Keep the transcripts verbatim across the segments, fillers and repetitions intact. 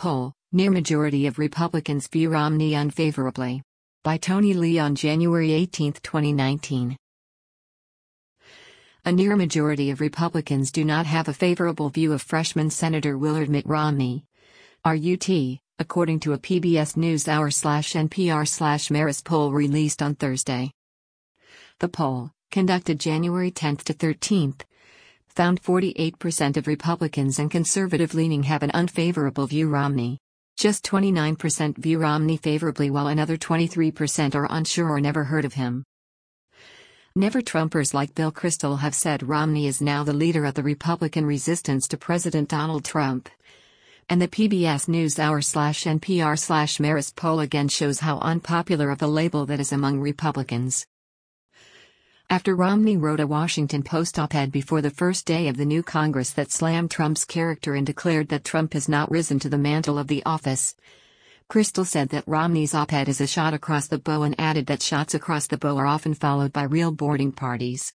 poll, near majority of Republicans view Romney unfavorably. By Tony Lee on January eighteenth, twenty nineteen. A near majority of Republicans do not have a favorable view of freshman Senator Willard Mitt Romney. R U T, according to a P B S NewsHour slash N P R slash Marist poll released on Thursday. The poll, conducted January tenth to thirteenth, found forty-eight percent of Republicans and conservative-leaning have an unfavorable view Romney. Just twenty-nine percent view Romney favorably while another twenty-three percent are unsure or never heard of him. Never-Trumpers like Bill Kristol have said Romney is now the leader of the Republican resistance to President Donald Trump. And the P B S NewsHour slash N P R slash Marist poll again shows how unpopular of a label that is among Republicans. After Romney wrote a Washington Post op-ed before the first day of the new Congress that slammed Trump's character and declared that Trump has not risen to the mantle of the office, Kristol said that Romney's op-ed is a shot across the bow and added that shots across the bow are often followed by real boarding parties.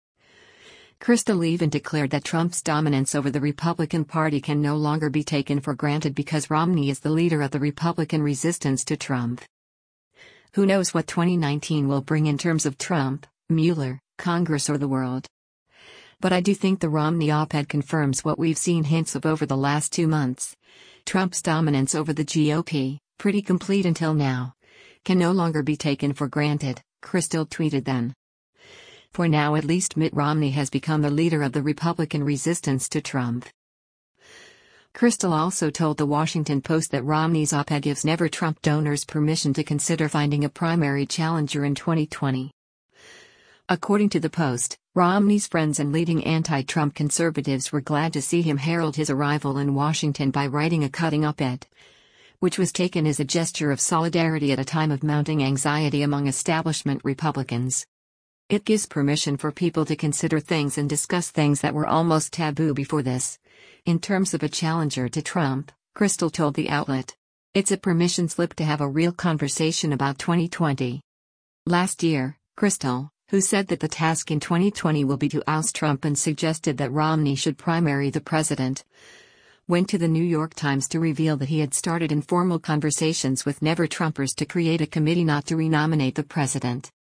Kristol even declared that Trump's dominance over the Republican Party can no longer be taken for granted because Romney is the leader of the Republican resistance to Trump. Who knows what twenty nineteen will bring in terms of Trump, Mueller, Congress or the world. But I do think the Romney op-ed confirms what we've seen hints of over the last two months. Trump's dominance over the G O P, pretty complete until now, can no longer be taken for granted, Kristol tweeted then. For now at least Mitt Romney has become the leader of the Republican resistance to Trump. Kristol also told the Washington Post that Romney's op-ed gives never-Trump donors permission to consider finding a primary challenger in twenty twenty. According to the Post, Romney's friends and leading anti-Trump conservatives were glad to see him herald his arrival in Washington by writing a cutting op-ed, which was taken as a gesture of solidarity at a time of mounting anxiety among establishment Republicans. It gives permission for people to consider things and discuss things that were almost taboo before this. In terms of a challenger to Trump, Kristol told the outlet, it's a permission slip to have a real conversation about twenty twenty. Last year, Kristol, who said that the task in twenty twenty will be to oust Trump and suggested that Romney should primary the president, went to the New York Times to reveal that he had started informal conversations with never-Trumpers to create a committee not to renominate the president.